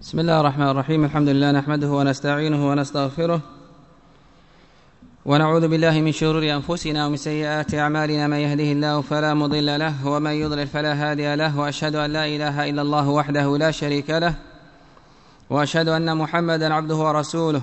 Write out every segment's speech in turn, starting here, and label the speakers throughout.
Speaker 1: بسم الله الرحمن الرحيم. الحمد لله نحمده ونستعينه ونستغفره ونعوذ بالله من شرور أنفسنا ومن سيئات أعمالنا. من يهده الله فلا مضل له ومن يضلل فلا هادي له، وأشهد أن لا إله إلا الله وحده لا شريك له، وأشهد أن محمدا عبده ورسوله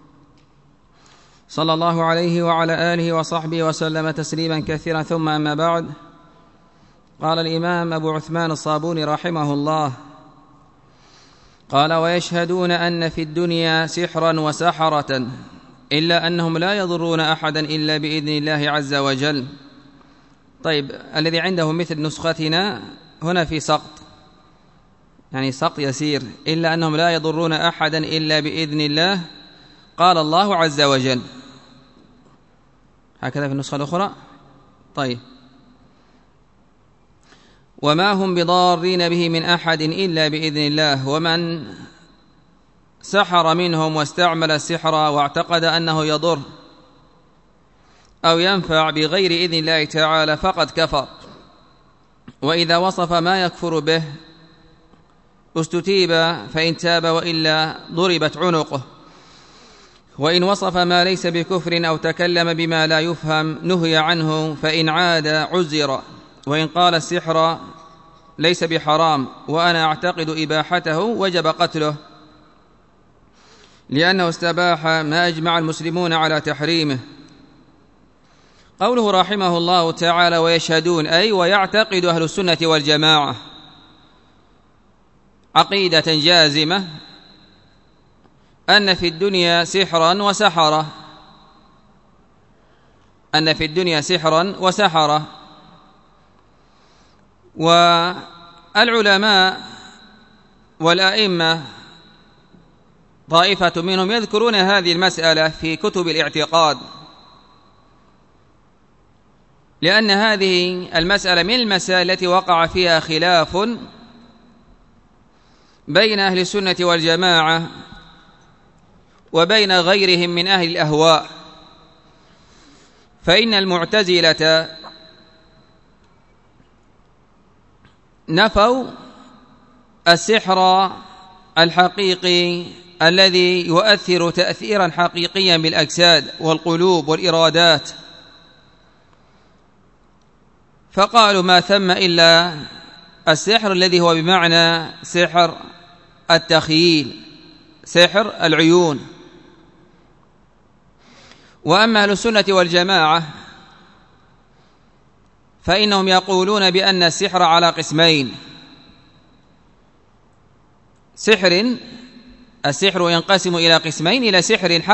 Speaker 1: صلى الله عليه وعلى آله وصحبه وسلم تسليما كثيرا. ثم أما بعد، قال الإمام أبو عثمان الصابوني رحمه الله قال: ويشهدون أن في الدنيا سحرا وسحرة إلا أنهم لا يضرون أحدا إلا بإذن الله عز وجل. طيب، الذي عنده مثل نسختنا هنا في سقط، يعني سقط يسير، إلا أنهم لا يضرون أحدا إلا بإذن الله، قال الله عز وجل. هكذا في النسخة الأخرى. طيب، وما هم بضارين به من أحد إلا بإذن الله. ومن سحر منهم واستعمل السحر واعتقد أنه يضر أو ينفع بغير إذن الله تعالى فقد كفر. وإذا وصف ما يكفر به استتيب فإن تاب، وإلا ضربت عنقه. وإن وصف ما ليس بكفر أو تكلم بما لا يفهم نهي عنه، فإن عاد عزر. وإن قال السحر ليس بحرام وأنا أعتقد إباحته وجب قتله، لأنه استباح ما أجمع المسلمون على تحريمه. قوله رحمه الله تعالى ويشهدون، أي ويعتقد أهل السنة والجماعة عقيدة جازمة أن في الدنيا سحرا وسحرة، أن في الدنيا سحرا وسحرة. والعلماء والأئمة طائفة منهم يذكرون هذه المسألة في كتب الاعتقاد، لأن هذه المسألة من المسائل التي وقع فيها خلاف بين أهل السنة والجماعة وبين غيرهم من أهل الأهواء. فإن المعتزلة نفوا السحر الحقيقي الذي يؤثر تأثيرا حقيقيا بالأجساد والقلوب والإرادات، فقالوا ما ثم إلا السحر الذي هو بمعنى سحر التخييل، سحر العيون. وأما أهل السنة والجماعة فإنهم يقولون بأن السحر على قسمين: السحر ينقسم إلى قسمين، إلى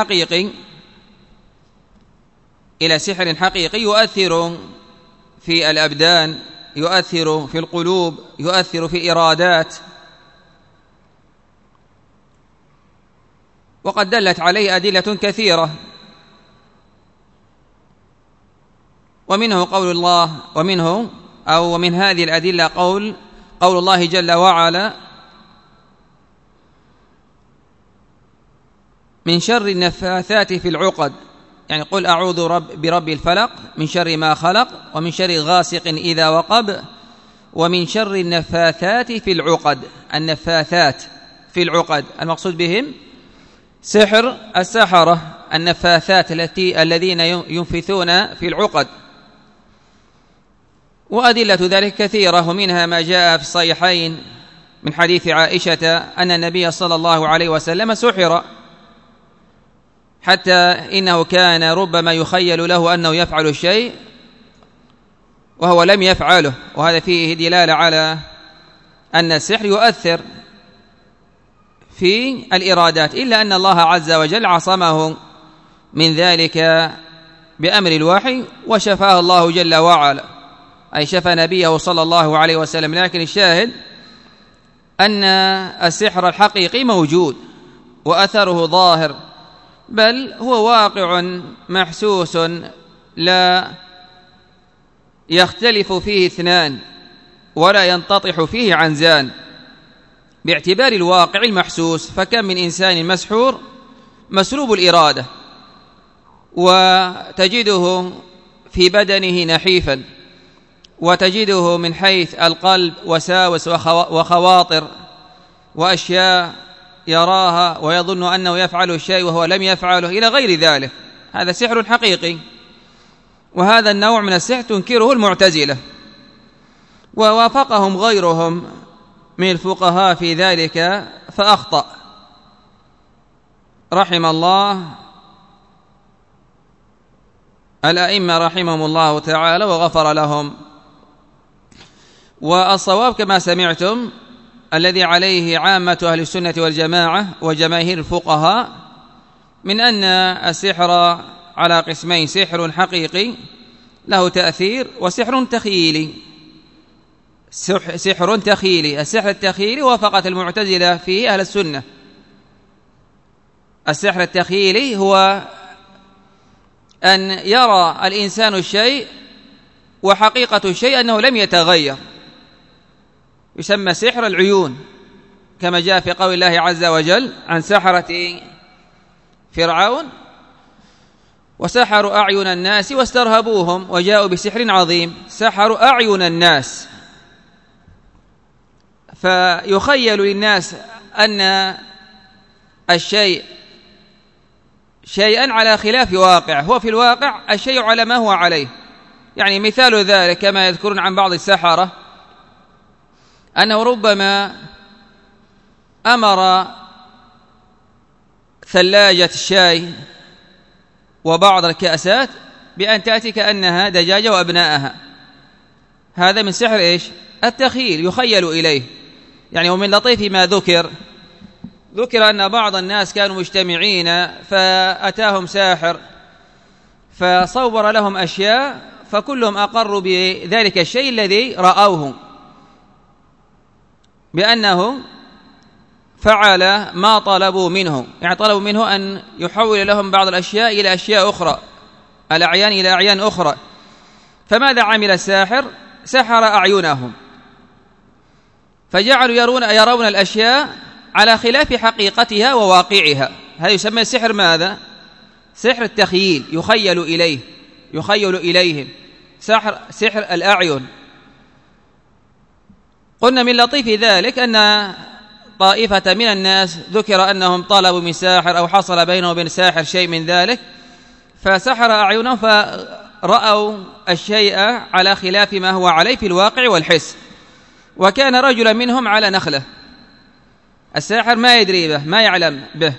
Speaker 1: سحر حقيقي يؤثر في الأبدان، يؤثر في القلوب، يؤثر في الإرادات، وقد دلت عليه أدلة كثيرة. ومنه قول الله، ومن هذه الأدلة قول الله جل وعلا: من شر النفاثات في العقد، يعني قل أعوذ برب الفلق من شر ما خلق، ومن شر غاسق إذا وقب، ومن شر النفاثات في العقد. النفاثات في العقد المقصود بهم سحر السحرة، النفاثات الذين ينفثون في العقد. وأدلة ذلك كثيرة، ومنها ما جاء في الصحيحين من حديث عائشة أن النبي صلى الله عليه وسلم سحر، حتى إنه كان ربما يخيل له أنه يفعل الشيء وهو لم يفعله. وهذا فيه دلالة على أن السحر يؤثر في الإرادات، إلا أن الله عز وجل عصمه من ذلك بأمر الوحي، وشفاه الله جل وعلا، أي شفى نبيه صلى الله عليه وسلم. لكن الشاهد أن السحر الحقيقي موجود وأثره ظاهر، بل هو واقع محسوس لا يختلف فيه اثنان ولا ينتطح فيه عنزان، باعتبار الواقع المحسوس. فكم من إنسان مسحور مسلوب الإرادة، وتجده في بدنه نحيفا، وتجده من حيث القلب وساوس وخواطر وأشياء يراها ويظن أنه يفعل الشيء وهو لم يفعله إلى غير ذلك، هذا سحر حقيقي. وهذا النوع من السحر تنكره المعتزلة، ووافقهم غيرهم من الفقهاء في ذلك فأخطأ رحم الله الأئمة رحمهم الله تعالى وغفر لهم. والصواب كما سمعتم الذي عليه عامة أهل السنة والجماعة وجماهير الفقهاء من أن السحر على قسمين: سحر حقيقي له تأثير، وسحر تخيلي. سحر تخيلي، السحر التخيلي وافقت المعتزلة فيه أهل السنة. السحر التخيلي هو أن يرى الإنسان الشيء وحقيقة الشيء أنه لم يتغير، يسمى سحر العيون، كما جاء في قول الله عز وجل عن سحرة فرعون: وسحروا أعين الناس واسترهبوهم وجاءوا بسحر عظيم. سحروا أعين الناس، فيخيل للناس أن الشيء شيئا على خلاف واقع، هو في الواقع الشيء على ما هو عليه. يعني مثال ذلك كما يذكرون عن بعض السحرة أنه ربما أمر ثلاجة الشاي وبعض الكأسات بأن تأتي كأنها دجاجة وأبنائها، هذا من سحر إيش؟ التخيل، يخيل إليه. يعني ومن لطيف ما ذكر أن بعض الناس كانوا مجتمعين فأتاهم ساحر فصور لهم أشياء، فكلهم أقروا بذلك الشيء الذي رأوه بأنه فعل ما طلبوا منه، يعني طلبوا منه أن يحول لهم بعض الأشياء إلى أشياء أخرى، الأعيان إلى أعيان أخرى. فماذا عمل الساحر؟ سحر أعينهم، فجعلوا يرون الأشياء على خلاف حقيقتها وواقعها. هذا يسمى سحر ماذا؟ سحر التخييل، يخيل إليهم، سحر الأعين. قلنا من لطيف ذلك أن طائفة من الناس ذكر أنهم طلبوا من ساحر أو حصل بينه وبين ساحر شيء من ذلك، فسحر أعينهم فرأوا الشيء على خلاف ما هو عليه في الواقع والحس. وكان رجلا منهم على نخلة، الساحر ما يدري به، ما يعلم به،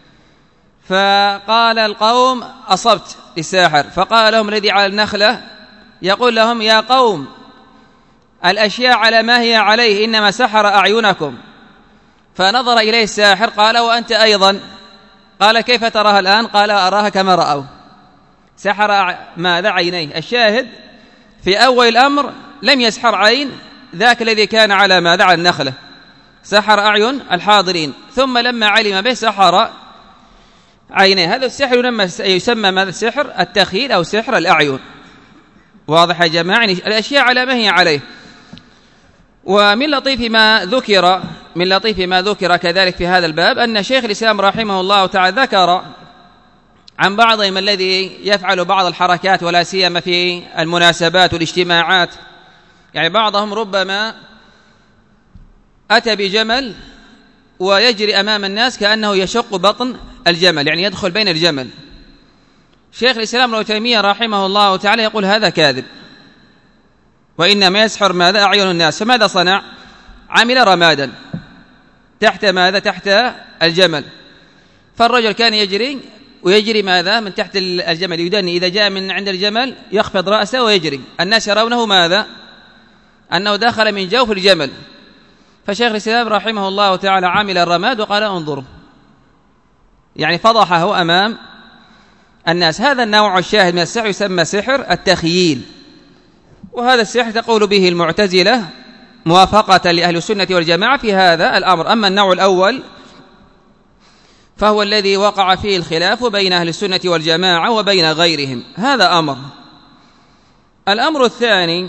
Speaker 1: فقال القوم: أصبت للساحر. فقال لهم الذي على النخلة يقول لهم: يا قوم، الأشياء على ما هي عليه، إنما سحر أعينكم. فنظر إليه الساحر قال: وأنت أيضا؟ قال: كيف تراها الآن؟ قال: أراها كما رأوا. سحر ماذا؟ عينيه. الشاهد في أول الأمر لم يسحر عين ذاك الذي كان على ماذا؟ على النخلة، سحر أعين الحاضرين، ثم لما علم به سحر عينيه. هذا السحر يسمى ماذا؟ سحر التخيل أو سحر الأعين. واضح يا جماعة؟ يعني الأشياء على ما هي عليه. ومن لطيف ما ذكر كذلك في هذا الباب أن شيخ الإسلام رحمه الله تعالى ذكر عن بعضهم الذي يفعل بعض الحركات ولا سيما في المناسبات والاجتماعات. يعني بعضهم ربما أتى بجمل ويجري أمام الناس كأنه يشق بطن الجمل، يعني يدخل بين الجمل. شيخ الإسلام ابن تيمية رحمه الله تعالى يقول هذا كاذب، وإنما يسحر ماذا؟ أعين الناس. فماذا صنع؟ عمل رمادا تحت ماذا؟ تحت الجمل. فالرجل كان يجري ماذا؟ من تحت الجمل، يدني، إذا جاء من عند الجمل يخفض رأسه ويجري، الناس يرونه ماذا؟ أنه دخل من جوف الجمل. فشيخ الإسلام رحمه الله تعالى عمل الرماد وقال: انظروا، يعني فضحه أمام الناس. هذا النوع الشاهد من السحر يسمى سحر التخييل، وهذا السحر تقول به المعتزلة موافقة لأهل السنة والجماعة في هذا الأمر. أما النوع الأول فهو الذي وقع فيه الخلاف بين أهل السنة والجماعة وبين غيرهم، هذا أمر. الأمر الثاني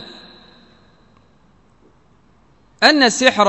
Speaker 1: أن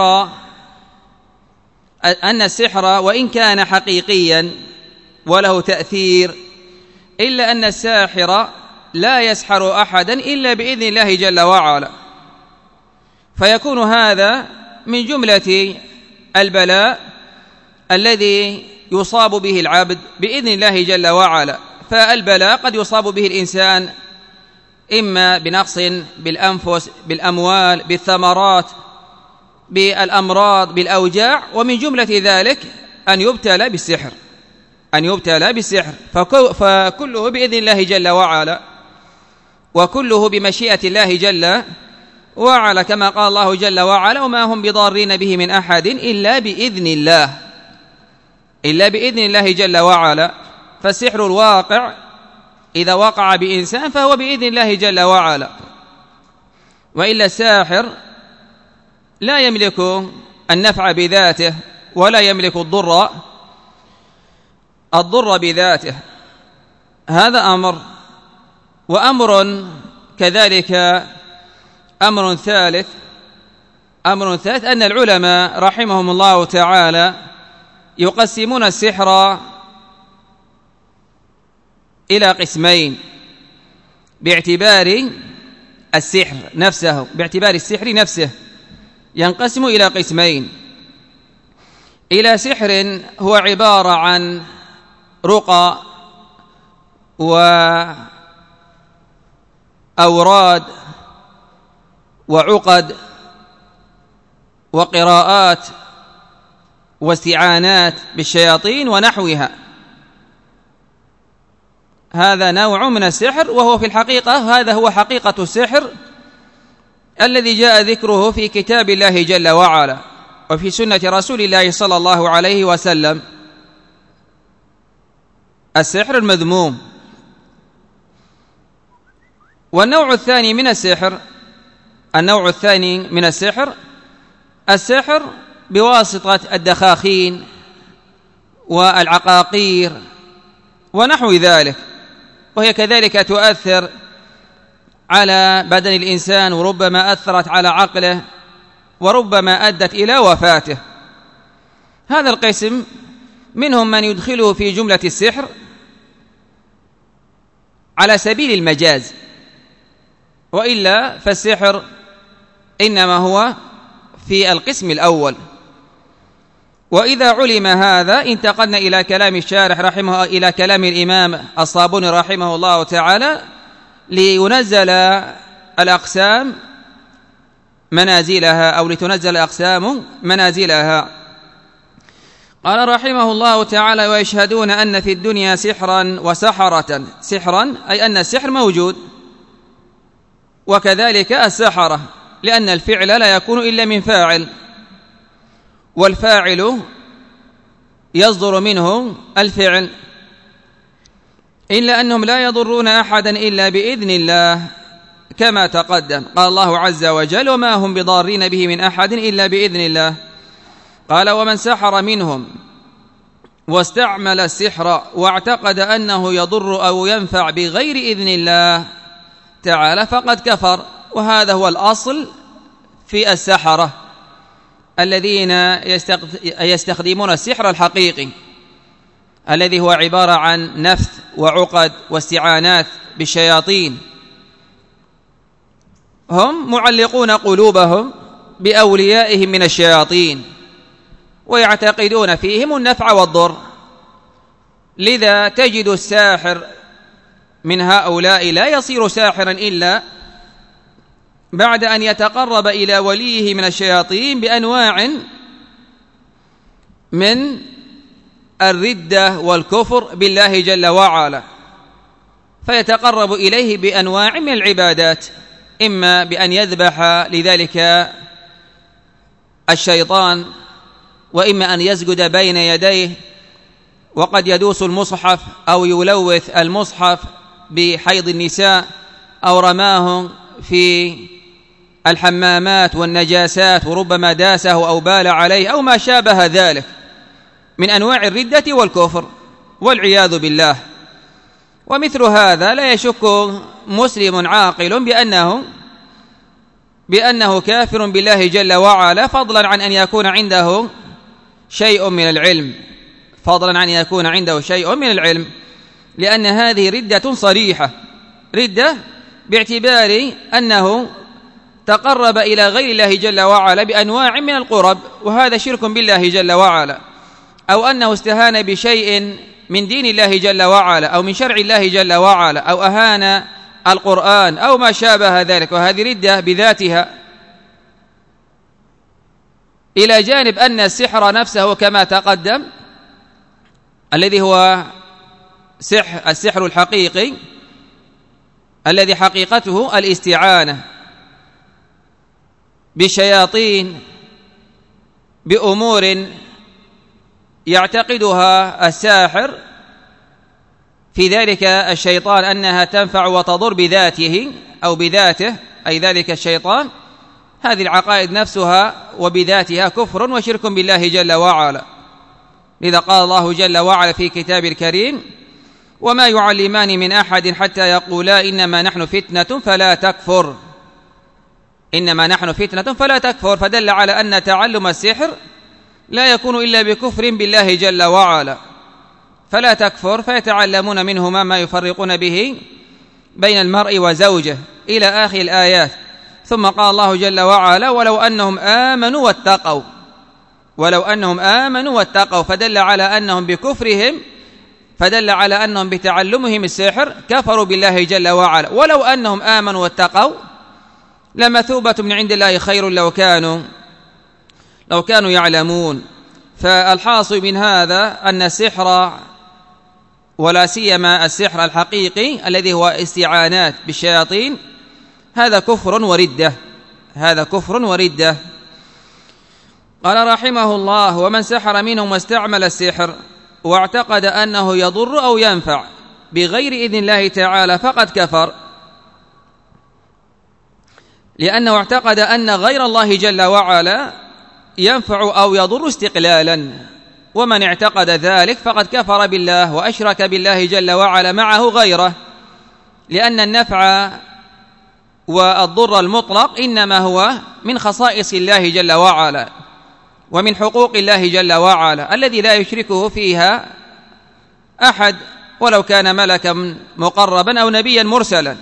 Speaker 1: السحر وإن كان حقيقيا وله تأثير، إلا أن الساحر لا يسحر أحدا إلا بإذن الله جل وعلا، فيكون هذا من جملة البلاء الذي يصاب به العبد بإذن الله جل وعلا. فالبلاء قد يصاب به الإنسان إما بنقص بالأنفس، بالأموال، بالثمرات، بالأمراض، بالأوجاع، ومن جملة ذلك أن يبتلى بالسحر، فكله بإذن الله جل وعلا، وكله بمشيئة الله جل وعلا، كما قال الله جل وعلا: وما هم بضارين به من أحد إلا بإذن الله جل وعلا. فالسحر الواقع إذا وقع بإنسان فهو بإذن الله جل وعلا، وإلا الساحر لا يملك النفع بذاته ولا يملك الضر بذاته. هذا أمر. وأمر كذلك أمر ثالث أن العلماء رحمهم الله تعالى يقسمون السحر إلى قسمين باعتبار السحر نفسه ينقسم إلى قسمين: إلى سحر هو عبارة عن رقى وأوراد وعقد وقراءات واستعانات بالشياطين ونحوها. هذا نوع من السحر، وهو في الحقيقة هذا هو حقيقة السحر الذي جاء ذكره في كتاب الله جل وعلا وفي سنة رسول الله صلى الله عليه وسلم، السحر المذموم. والنوع الثاني من السحر السحر بواسطة الدخاخين والعقاقير ونحو ذلك، وهي كذلك تؤثر على بدن الإنسان، وربما أثرت على عقله، وربما أدت إلى وفاته. هذا القسم منهم من يدخله في جملة السحر على سبيل المجاز، وإلا فالسحر إنما هو في القسم الأول. وإذا علم هذا انتقلنا إلى كلام الشارح إلى كلام الإمام الصابوني رحمه الله تعالى لينزل الأقسام منازلها، أو لتنزل الأقسام منازلها. قال رحمه الله تعالى: ويشهدون أن في الدنيا سحرا وسحرة. سحرا أي أن السحر موجود، وكذلك السحرة، لأن الفعل لا يكون إلا من فاعل، والفاعل يصدر منه الفعل، إلا أنهم لا يضرون أحدا إلا بإذن الله كما تقدم. قال الله عز وجل: وما هم بضارين به من أحد إلا بإذن الله. قال: ومن سحر منهم واستعمل السحر واعتقد أنه يضر أو ينفع بغير إذن الله تعالى فقد كفر. وهذا هو الأصل في السحرة الذين يستخدمون السحر الحقيقي الذي هو عبارة عن نفث وعقد واستعانات بالشياطين. هم معلقون قلوبهم بأوليائهم من الشياطين ويعتقدون فيهم النفع والضر، لذا تجد الساحر من هؤلاء لا يصير ساحرا إلا بعد أن يتقرب إلى وليه من الشياطين بأنواع من الردة والكفر بالله جل وعلا، فيتقرب إليه بأنواع من العبادات، إما بأن يذبح لذلك الشيطان، وإما أن يسجد بين يديه، وقد يدوس المصحف أو يلوث المصحف بحيض النساء، أو رماه في الحمامات والنجاسات وربما داسه أو بال عليه أو ما شابه ذلك من أنواع الردة والكفر والعياذ بالله. ومثل هذا لا يشك مسلم عاقل بأنه كافر بالله جل وعلا، فضلا عن أن يكون عنده شيء من العلم، لأن هذه ردة صريحة، ردة باعتبار أنه تقرب إلى غير الله جل وعلا بأنواع من القرب، وهذا شرك بالله جل وعلا. أو أنه استهان بشيء من دين الله جل وعلا أو من شرع الله جل وعلا أو أهان القرآن أو ما شابه ذلك، وهذه ردة بذاتها. إلى جانب أن السحر نفسه كما تقدم الذي هو السحر الحقيقي الذي حقيقته الاستعانة بالشياطين بأمور يعتقدها الساحر في ذلك الشيطان أنها تنفع وتضر بذاته أو بذاته، أي ذلك الشيطان. هذه العقائد نفسها وبذاتها كفر وشرك بالله جل وعلا. لذا قال الله جل وعلا في كتاب الكريم: وما يعلمان من أحد حتى يقولا إنما نحن فتنة فلا تكفر. إنما نحن فتنة فلا تكفر، فدل على أن تعلم السحر لا يكون إلا بكفر بالله جل وعلا، فلا تكفر، فيتعلمون منهما ما يفرقون به بين المرء وزوجه إلى آخر الآيات. ثم قال الله جل وعلا: ولو أنهم آمنوا واتقوا، فدل على أنهم بكفرهم، فدل على أنهم بتعلمهم السحر كفروا بالله جل وعلا. ولو أنهم آمنوا واتقوا لمثوبة من عند الله خير لو كانوا يعلمون. فالحاصل من هذا أن السحر، ولا سيما السحر الحقيقي الذي هو استعانات بالشياطين، هذا كفر وردة. قال رحمه الله: ومن سحر منهم واستعمل السحر واعتقد أنه يضر أو ينفع بغير إذن الله تعالى فقد كفر، لأنه اعتقد أن غير الله جل وعلا ينفع أو يضر استقلالا، ومن اعتقد ذلك فقد كفر بالله وأشرك بالله جل وعلا معه غيره، لأن النفع والضر المطلق إنما هو من خصائص الله جل وعلا ومن حقوق الله جل وعلا الذي لا يشركه فيها أحد ولو كان ملكا مقربا أو نبيا مرسلا.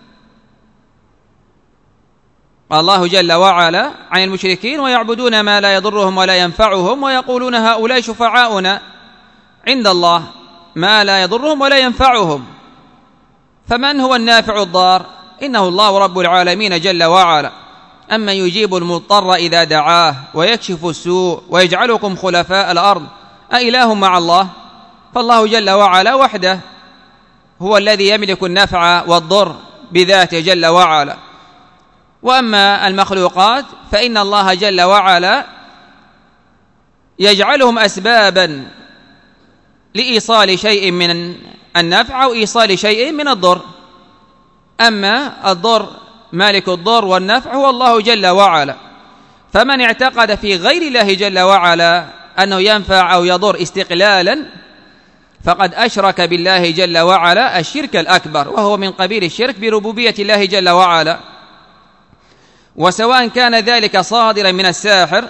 Speaker 1: قال الله جل وعلا عن المشركين: ويعبدون ما لا يضرهم ولا ينفعهم ويقولون هؤلاء شفعاؤنا عند الله، ما لا يضرهم ولا ينفعهم. فمن هو النافع الضار؟ إنه الله رب العالمين جل وعلا. أما يجيب المضطر إذا دعاه ويكشف السوء ويجعلكم خلفاء الأرض أإله مع الله؟ فالله جل وعلا وحده هو الذي يملك النفع والضر بذاته جل وعلا. وأما المخلوقات فإن الله جل وعلا يجعلهم أسبابا لإيصال شيء من النفع أو إيصال شيء من الضر. أما الضر مالك الضر والنفع هو الله جل وعلا. فمن اعتقد في غير الله جل وعلا أنه ينفع أو يضر استقلالا فقد أشرك بالله جل وعلا الشرك الأكبر، وهو من قبيل الشرك بربوبية الله جل وعلا. وسواء كان ذلك صادرا من الساحر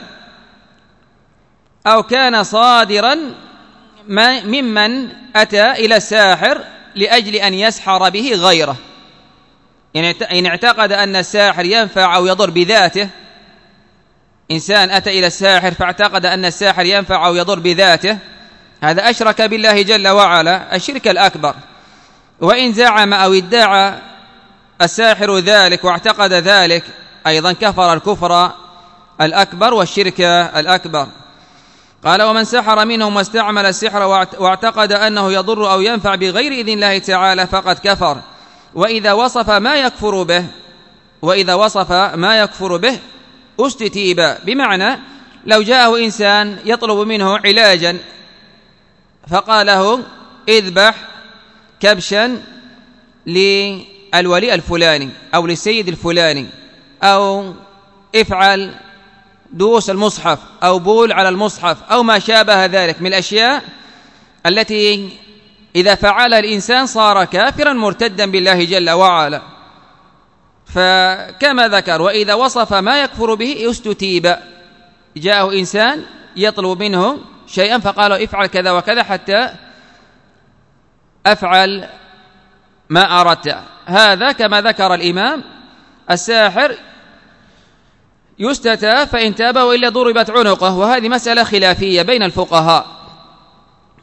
Speaker 1: أو كان صادرا ممن أتى إلى الساحر لأجل أن يسحر به غيره. إن اعتقد أن الساحر ينفع أو يضر بذاته، إنسان أتى إلى الساحر فاعتقد أن الساحر ينفع أو يضر بذاته، هذا أشرك بالله جل وعلا الشرك الأكبر. وإن زعم أو ادعى الساحر ذلك واعتقد ذلك أيضا كفر الكفر الأكبر والشرك الأكبر. قال: ومن سحر منهم واستعمل السحر واعتقد أنه يضر أو ينفع بغير إذن الله تعالى فقد كفر. وإذا وصف ما يكفر به استتيب، بمعنى لو جاءه إنسان يطلب منه علاجا فقال له: اذبح كبشا للولي الفلاني أو للسيد الفلاني، أو افعل دوس المصحف أو بول على المصحف أو ما شابه ذلك من الأشياء التي إذا فعلها الإنسان صار كافرا مرتدا بالله جل وعلا. فكما ذكر: وإذا وصف ما يكفر به استتيب، جاءه إنسان يطلب منه شيئا فقال: افعل كذا وكذا حتى أفعل ما أردت. هذا كما ذكر الإمام الساحر يستتاب فإن تاب وإلا ضربت عنقه. وهذه مسألة خلافية بين الفقهاء،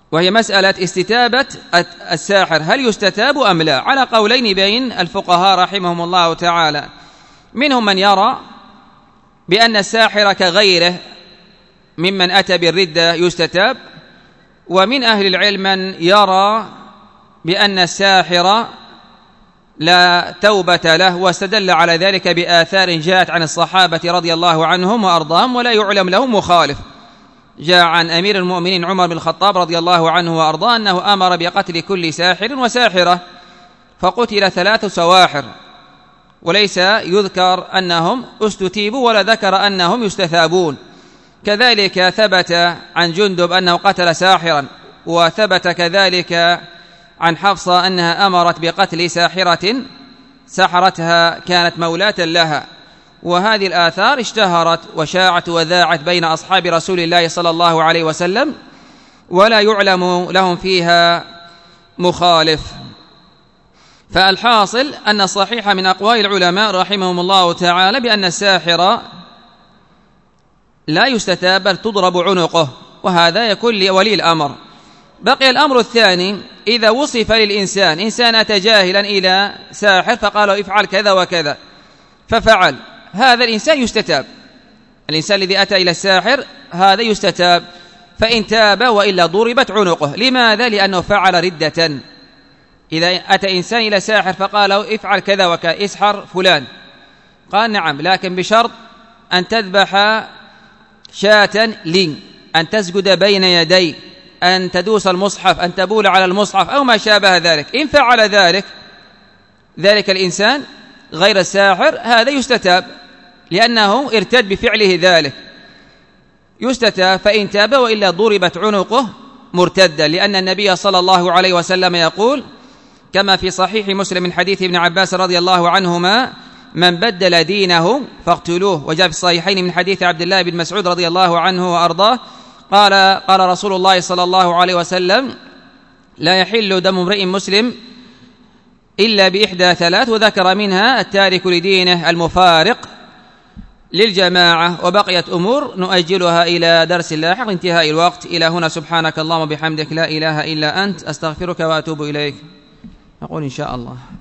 Speaker 1: وهي مسألة استتابة الساحر، هل يستتاب أم لا؟ على قولين بين الفقهاء رحمهم الله تعالى. منهم من يرى بأن الساحر كغيره ممن أتى بالردة يستتاب، ومن أهل العلم من يرى بأن الساحر لا توبة له، واستدل على ذلك بآثار جاءت عن الصحابة رضي الله عنهم وأرضاهم ولا يعلم لهم مخالف. جاء عن أمير المؤمنين عمر بن الخطاب رضي الله عنه وأرضاه أنه أمر بقتل كل ساحر وساحرة، فقتل 3 سواحر، وليس يذكر أنهم استتيبوا ولا ذكر أنهم يستثابون. كذلك ثبت عن جندب أنه قتل ساحرا، وثبت كذلك عن حفصة أنها أمرت بقتل ساحرة سحرتها كانت مولاة لها. وهذه الآثار اشتهرت وشاعت وذاعت بين أصحاب رسول الله صلى الله عليه وسلم، ولا يعلم لهم فيها مخالف. فالحاصل أن الصحيح من أقوال العلماء رحمهم الله تعالى بأن الساحر لا يستتاب بل تضرب عنقه، وهذا يكون لولي الأمر. بقي الأمر الثاني، إذا وصف للإنسان، إنسان أتى جاهلا إلى ساحر فقال افعل كذا وكذا ففعل، هذا الإنسان يستتاب. الإنسان الذي أتى إلى الساحر هذا يستتاب، فإن تاب وإلا ضربت عنقه. لماذا؟ لأنه فعل ردة. إذا أتى إنسان إلى ساحر فقال افعل كذا وكذا، اسحر فلان، قال نعم، لكن بشرط أن تذبح شاة لي، أن تسجد بين يدي، أن تدوس المصحف، أن تبول على المصحف أو ما شابه ذلك. إن فعل ذلك الإنسان غير الساحر هذا يستتاب، لأنه ارتد بفعله ذلك، يستتاب. فإن تاب وإلا ضربت عنقه مرتدا، لأن النبي صلى الله عليه وسلم يقول كما في صحيح مسلم من حديث ابن عباس رضي الله عنهما: من بدل دينه فاقتلوه. وجاء في الصحيحين من حديث عبد الله بن مسعود رضي الله عنه وأرضاه قال رسول الله صلى الله عليه وسلم: لا يحل دم امرئ مسلم إلا بإحدى 3، وذكر منها التارك لدينه المفارق للجماعة. وبقيت أمور نؤجلها إلى درس لاحق انتهاء الوقت. إلى هنا، سبحانك اللهم وبحمدك، لا إله إلا أنت، أستغفرك وأتوب إليك. أقول إن شاء الله.